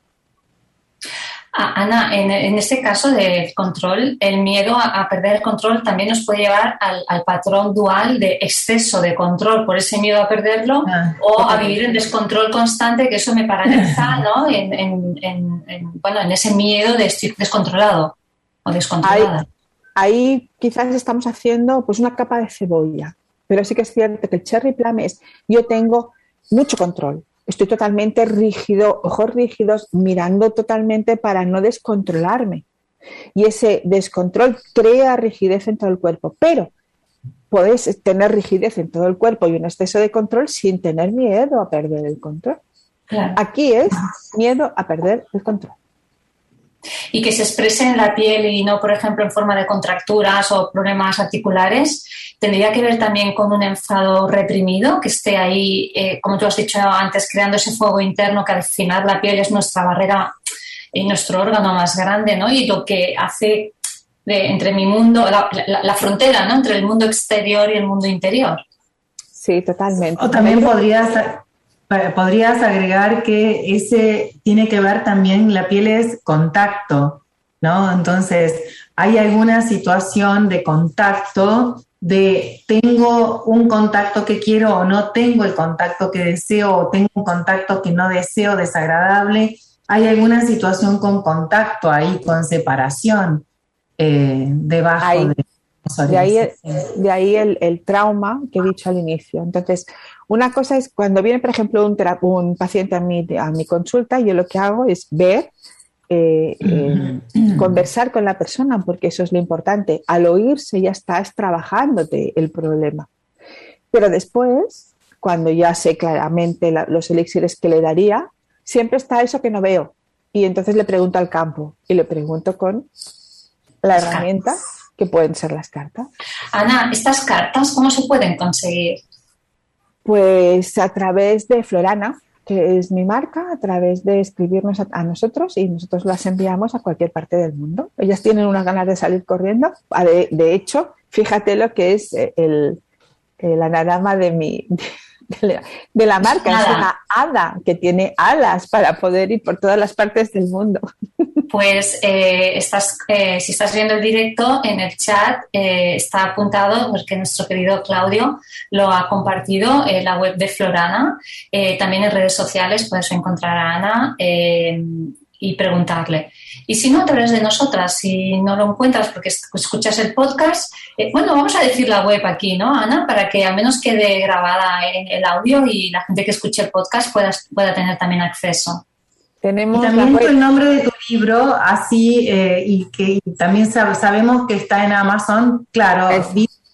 Ah, Ana, en, en este caso de control, el miedo a, a perder el control también nos puede llevar al, al patrón dual de exceso de control por ese miedo a perderlo ah, o a vivir en descontrol constante, que eso me paraliza, ¿no? En, en, en, en, bueno, en ese miedo de estar descontrolado o descontrolada. Ahí, ahí quizás estamos haciendo pues una capa de cebolla, pero sí que es cierto que el Cherry Plum es, yo tengo mucho control. Estoy totalmente rígido, ojos rígidos, mirando totalmente para no descontrolarme. Y ese descontrol crea rigidez en todo el cuerpo. Pero puedes tener rigidez en todo el cuerpo y un exceso de control sin tener miedo a perder el control. Claro. Aquí es miedo a perder el control. Y que se exprese en la piel y no, por ejemplo, en forma de contracturas o problemas articulares, tendría que ver también con un enfado reprimido, que esté ahí, eh, como tú has dicho antes, creando ese fuego interno, que al final la piel es nuestra barrera y nuestro órgano más grande, ¿no? Y lo que hace de, entre mi mundo, la, la, la frontera, ¿no? Entre el mundo exterior y el mundo interior. Sí, totalmente. O también podrías... Podrías agregar que ese tiene que ver también, la piel es contacto, ¿no? Entonces, hay alguna situación de contacto, de tengo un contacto que quiero o no tengo el contacto que deseo, o tengo un contacto que no deseo, desagradable. Hay alguna situación con contacto ahí, con separación eh, debajo hay. de... De ahí, de ahí el, el trauma que he dicho al inicio. Entonces, una cosa es cuando viene, por ejemplo, un, un paciente a mi, a mi consulta, yo lo que hago es ver, eh, eh, conversar con la persona, porque eso es lo importante. Al oírse ya estás trabajándote el problema. Pero después, cuando ya sé claramente la, los elixires que le daría, siempre está eso que no veo. Y entonces le pregunto al campo y le pregunto con la herramienta que pueden ser las cartas. Ana, ¿estas cartas cómo se pueden conseguir? Pues a través de Florana, que es mi marca, a través de escribirnos a, a nosotros y nosotros las enviamos a cualquier parte del mundo. Ellas tienen unas ganas de salir corriendo. De, de hecho, fíjate lo que es el, el anagrama de mi... De la, de la marca, es una hada que tiene alas para poder ir por todas las partes del mundo. Pues eh, estás, eh, si estás viendo el directo, en el chat eh, está apuntado, porque nuestro querido Claudio lo ha compartido en la web de Florana. Eh, también en redes sociales puedes encontrar a Ana eh, y preguntarle. Y si no, a través de nosotras, si no lo encuentras porque escuchas el podcast, eh, bueno, vamos a decir la web aquí, ¿no, Ana? Para que al menos quede grabada en el audio y la gente que escuche el podcast pueda, pueda tener también acceso. Tenemos y también el nombre de tu libro, así, eh, y que y también sab- sabemos que está en Amazon, claro. Es,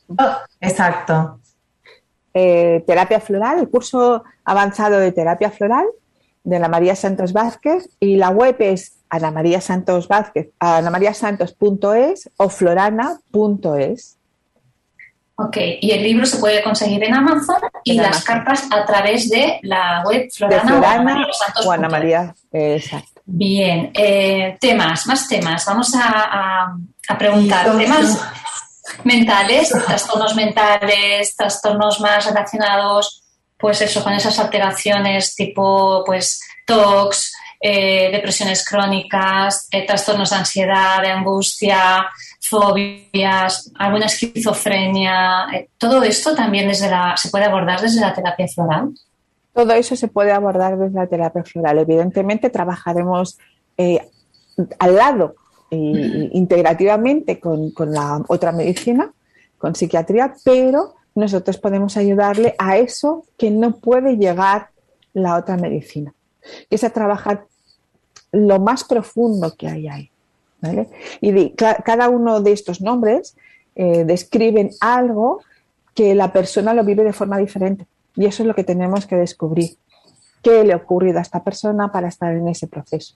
exacto. Eh, terapia floral, el curso avanzado de terapia floral de Ana María Santos Vázquez, y la web es Ana María Santos Vázquez, ana maría santos punto es o florana punto es. Ok, y el libro se puede conseguir en Amazon y en las Amazon. Cartas a través de la web Florana, de Florana o Ana María. Exacto. Bien, eh, temas, más temas. Vamos a, a, a preguntar temas mentales, trastornos mentales, trastornos más relacionados, pues eso, con esas alteraciones tipo, pues, T O C, eh, depresiones crónicas, eh, trastornos de ansiedad, de angustia, fobias, alguna esquizofrenia. Eh, todo esto también desde la, se puede abordar desde la terapia floral. Todo eso se puede abordar desde la terapia floral. Evidentemente trabajaremos eh, al lado y, y integrativamente con, con la otra medicina, con psiquiatría, pero nosotros podemos ayudarle a eso que no puede llegar la otra medicina, que es a trabajar lo más profundo que hay ahí, ¿vale? Y de, cada uno de estos nombres eh, describen algo que la persona lo vive de forma diferente, y eso es lo que tenemos que descubrir. ¿Qué le ha ocurrido a esta persona para estar en ese proceso?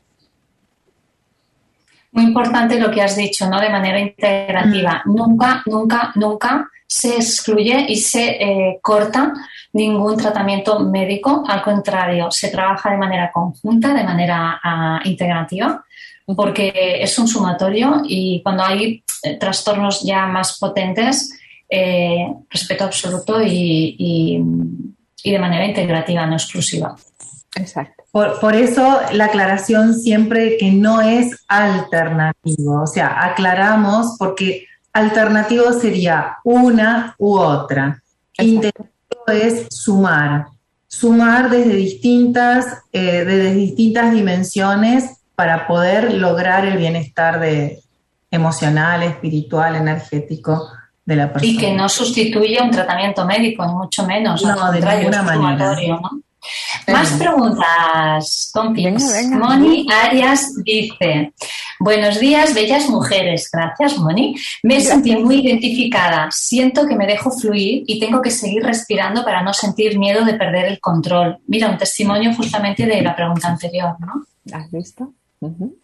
Muy importante lo que has dicho, ¿no? De manera integrativa. Mm. Nunca, nunca, nunca se excluye y se eh, corta ningún tratamiento médico. Al contrario, se trabaja de manera conjunta, de manera uh, integrativa, porque es un sumatorio y cuando hay eh, trastornos ya más potentes, eh, respeto absoluto y, y, y de manera integrativa, no exclusiva. Exacto. Por, por eso la aclaración siempre que no es alternativo, o sea, aclaramos porque alternativo sería una u otra. Integrativo es sumar, sumar desde distintas, eh, desde distintas dimensiones para poder lograr el bienestar de, emocional, espiritual, energético de la persona. Y que no sustituye un tratamiento médico, ni mucho menos. No, de ninguna manera. ¿No? Más preguntas, compis. Venga, venga. Moni Arias dice: buenos días, bellas mujeres. Gracias, Moni. Me Gracias. Sentí muy identificada. Siento que me dejo fluir y tengo que seguir respirando para no sentir miedo de perder el control. Mira, un testimonio justamente de la pregunta anterior, ¿no? ¿Has visto? Uh-huh.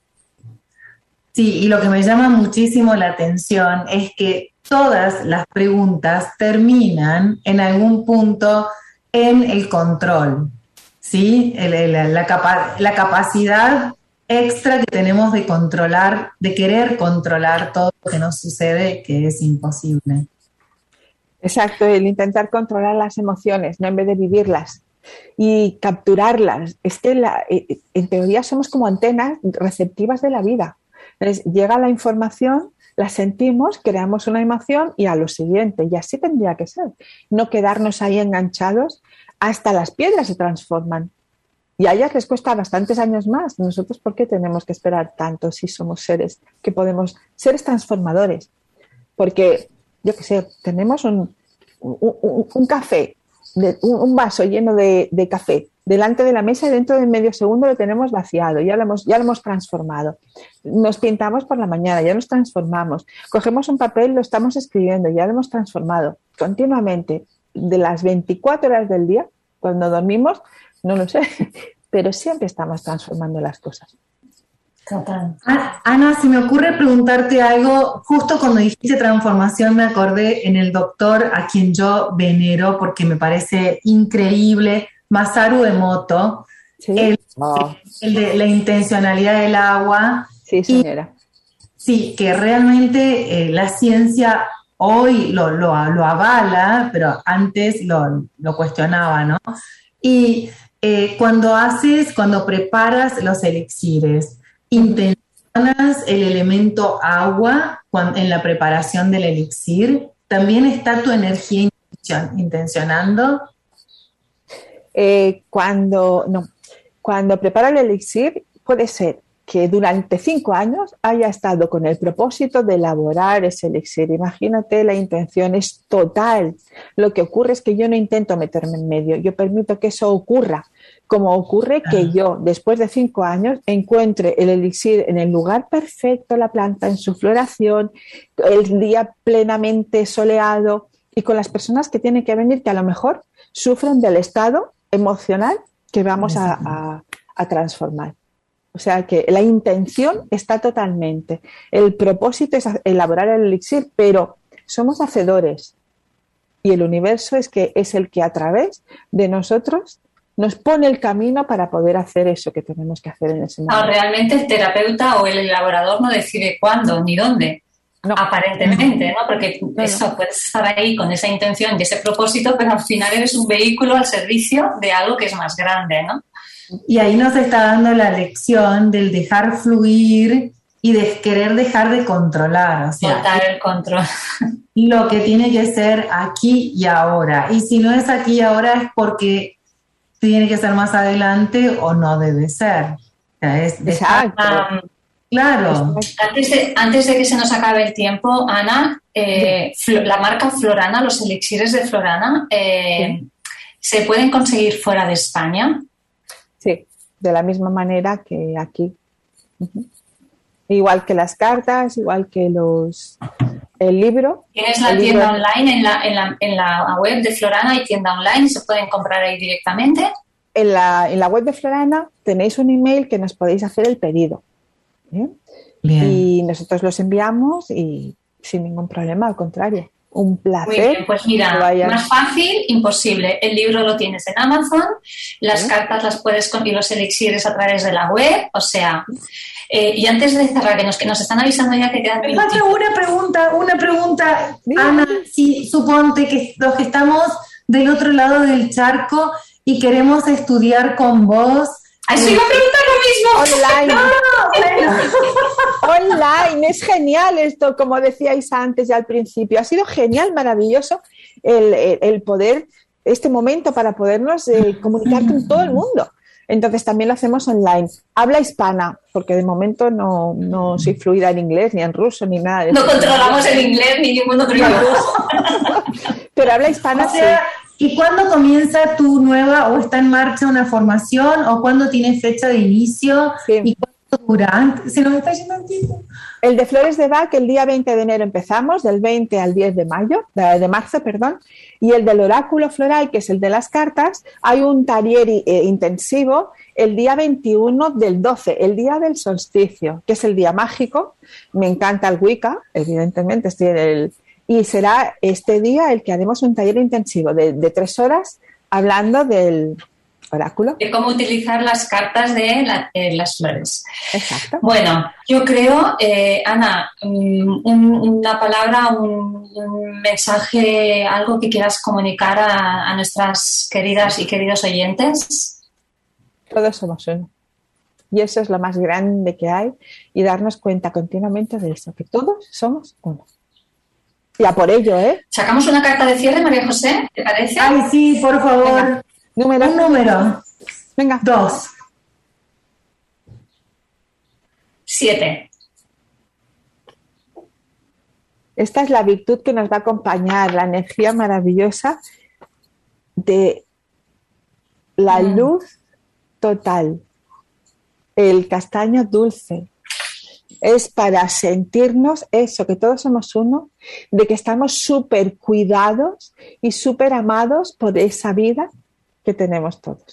Sí, y lo que me llama muchísimo la atención es que todas las preguntas terminan en algún punto en el control, ¿sí? El, el, la, capa- la capacidad extra que tenemos de controlar, de querer controlar todo lo que nos sucede, que es imposible. Exacto, el intentar controlar las emociones, no en vez de vivirlas y capturarlas. Es que la, en teoría somos como antenas receptivas de la vida. Entonces, llega la información, la sentimos, creamos una emoción y a lo siguiente, y así tendría que ser. No quedarnos ahí enganchados, hasta las piedras se transforman. Y a ellas les cuesta bastantes años más. Nosotros, ¿por qué tenemos que esperar tanto si somos seres que podemos, seres transformadores? Porque, yo qué sé, tenemos un, un, un, un café, de, un, un vaso lleno de, de café delante de la mesa y dentro de medio segundo lo tenemos vaciado, ya lo hemos, ya lo hemos transformado. Nos pintamos por la mañana, ya nos transformamos. Cogemos un papel, lo estamos escribiendo, ya lo hemos transformado. Continuamente, de las veinticuatro horas del día, cuando dormimos, no lo sé, pero siempre estamos transformando las cosas. Total. Ana, si me ocurre preguntarte algo, justo cuando dijiste transformación me acordé en el doctor a quien yo venero porque me parece increíble, Masaru Emoto, ¿sí? el, oh. el de la intencionalidad del agua. Sí, señora. Y, sí, que realmente eh, la ciencia hoy lo, lo, lo avala, pero antes lo, lo cuestionaba, ¿no? Y eh, cuando haces, cuando preparas los elixires, ¿intencionas el elemento agua cuando, en la preparación del elixir? ¿También está tu energía intencionando? Eh, cuando, no, cuando prepara el elixir, puede ser que durante cinco años haya estado con el propósito de elaborar ese elixir. Imagínate, la intención es total. Lo que ocurre es que yo no intento meterme en medio, yo permito que eso ocurra. Como ocurre que yo, después de cinco años, encuentre el elixir en el lugar perfecto, la planta en su floración, el día plenamente soleado y con las personas que tienen que venir, que a lo mejor sufren del estado emocional que vamos a, a, a transformar. O sea que la intención está totalmente. El propósito es elaborar el elixir, pero somos hacedores. Y el universo es que es el que a través de nosotros nos pone el camino para poder hacer eso que tenemos que hacer en ese momento. No, realmente el terapeuta o el elaborador no decide cuándo ni dónde. No. Aparentemente, ¿no? Porque no, eso, no. Puedes estar ahí con esa intención y ese propósito, pero al final eres un vehículo al servicio de algo que es más grande, ¿no? Y ahí nos está dando la lección del dejar fluir y de querer dejar de controlar, o sea, soltar el control. Lo que tiene que ser aquí y ahora. Y si no es aquí y ahora es porque tiene que ser más adelante o no debe ser. O sea, es dejar, um, Claro. Antes de, antes de que se nos acabe el tiempo, Ana, eh, la marca Florana, los elixires de Florana, eh, sí. ¿se pueden conseguir fuera de España? Sí, de la misma manera que aquí. Uh-huh. Igual que las cartas, igual que los el libro. Tienes la tienda libro. online en la, en, la, en la web de Florana, hay tienda online y se pueden comprar ahí directamente. En la, en la web de Florana tenéis un email que nos podéis hacer el pedido. ¿Bien? Bien. Y nosotros los enviamos y sin ningún problema, al contrario. Un placer. Muy bien, pues mira, más fácil, imposible. El libro lo tienes en Amazon, las ¿sí? cartas las puedes y los elixires a través de la web, o sea, eh, y antes de cerrar, que nos, que nos están avisando ya que quedan minutos. Una pregunta, una pregunta, ¿sí? Ana, si suponte que los que estamos del otro lado del charco y queremos estudiar con vos. ¡Así iba a preguntar lo mismo! Online. No, bueno. Online, es genial esto, como decíais antes ya al principio. Ha sido genial, maravilloso el, el, el poder, este momento para podernos eh, comunicar con todo el mundo. Entonces también lo hacemos online. Habla hispana, porque de momento no, no soy fluida en inglés, ni en ruso, ni nada de eso. No controlamos el inglés ni ningún otro idioma. Pero habla hispana, o sea, sí. ¿Y cuándo comienza tu nueva, o está en marcha una formación, o cuándo tiene fecha de inicio? Sí. ¿Y cuánto dura? ¿Se nos está yendo el tiempo? El de Flores de Bach, el día veinte de enero empezamos, del veinte al diez de mayo, de, de marzo, perdón. Y el del oráculo floral, que es el de las cartas, hay un taller eh, intensivo el día veintiuno del doce, el día del solsticio, que es el día mágico. Me encanta el Wicca, evidentemente, estoy en el... Y será este día el que haremos un taller intensivo de, de tres horas hablando del oráculo. De cómo utilizar las cartas de la, eh, las flores. Exacto. Bueno, yo creo, eh, Ana, un, una palabra, un, un mensaje, algo que quieras comunicar a, a nuestras queridas y queridos oyentes. Todos somos uno. Y eso es lo más grande que hay, y darnos cuenta continuamente de eso, que todos somos uno. Y a por ello, ¿eh? ¿Sacamos una carta de cierre, María José? ¿Te parece? Ay, sí, por favor. Venga. Número. Un número. Venga. Dos. Siete. Esta es la virtud que nos va a acompañar, la energía maravillosa de la mm. luz total, el castaño dulce. Es para sentirnos eso, que todos somos uno, de que estamos súper cuidados y súper amados por esa vida que tenemos todos.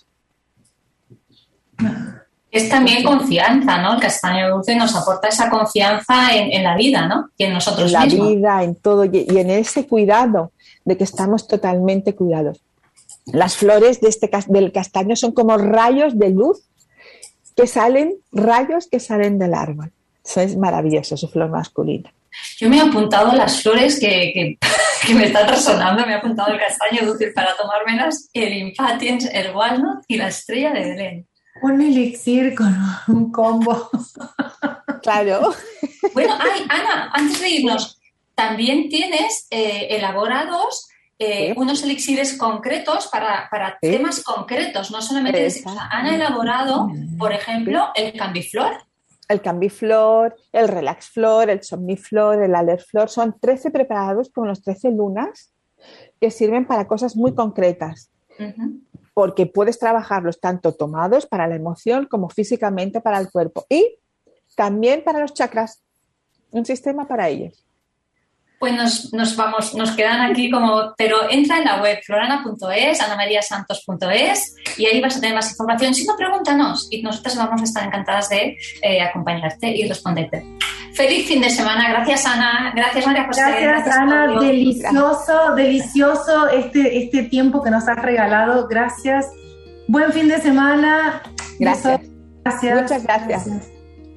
Es también confianza, ¿no? El castaño dulce nos aporta esa confianza en, en la vida, ¿no? Y en nosotros mismos. En la mismos. vida, en todo, y, y en ese cuidado de que estamos totalmente cuidados. Las flores de este, del castaño son como rayos de luz que salen, rayos que salen del árbol. Eso es maravilloso, su flor masculina. Yo me he apuntado las flores que, que, que me están resonando. Me he apuntado el castaño dulce para tomármelas, el impatiens, el walnut y la estrella de Belén. Un elixir con un combo. Claro. Bueno, ay, Ana, antes de irnos, también tienes eh, elaborados eh, ¿sí? unos elixires concretos para, para ¿sí? temas concretos, no solamente... De, o sea, han elaborado, por ejemplo, el cambiflor. El cambiflor, el relaxflor, el somniflor, el alertflor, son trece preparados con los trece lunas que sirven para cosas muy concretas. Uh-huh. Porque puedes trabajarlos tanto tomados para la emoción como físicamente para el cuerpo. Y también para los chakras, un sistema para ellos. Pues nos, nos vamos, nos quedan aquí como, pero entra en la web florana punto es, anamariasantos punto es y ahí vas a tener más información. Si no, pregúntanos y nosotras vamos a estar encantadas de eh, acompañarte y responderte. Feliz fin de semana, gracias Ana, gracias María José. Gracias, gracias Ana, Pablo. delicioso, delicioso este, este tiempo que nos has regalado, gracias. Buen fin de semana. Gracias. Gracias. Muchas gracias. gracias.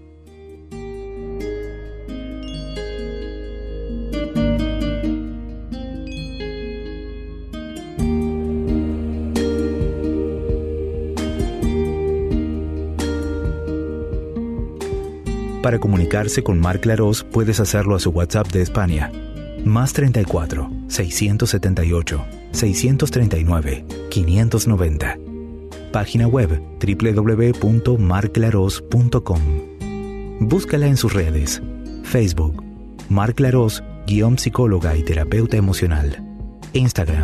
Para comunicarse con Marc Laros puedes hacerlo a su WhatsApp de España, más treinta y cuatro, seiscientos setenta y ocho, seiscientos treinta y nueve, quinientos noventa. Página web doble u doble u doble u punto marc laros punto com. Búscala en sus redes. Facebook, Mar Clarós, guión psicóloga y terapeuta emocional. Instagram,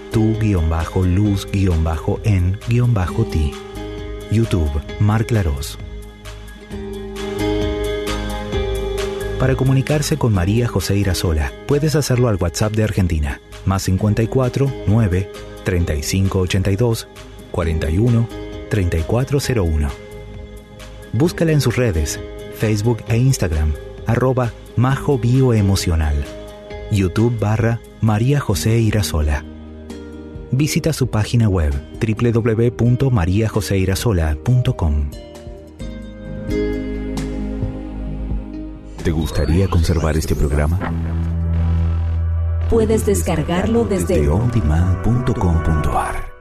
tu-luz-en-ti. YouTube, Mar Clarós. Para comunicarse con María José Irasola, puedes hacerlo al WhatsApp de Argentina, más cincuenta y cuatro, nueve, treinta y cinco ochenta y dos, cuarenta y uno, treinta y cuatro cero uno. Búscala en sus redes, Facebook e Instagram, arroba Majo Bioemocional. YouTube barra María José Irasola. Visita su página web doble u doble u doble u punto maría josé irasola punto com. ¿Te gustaría conservar este programa? Puedes descargarlo desde desde on demand punto com punto a r.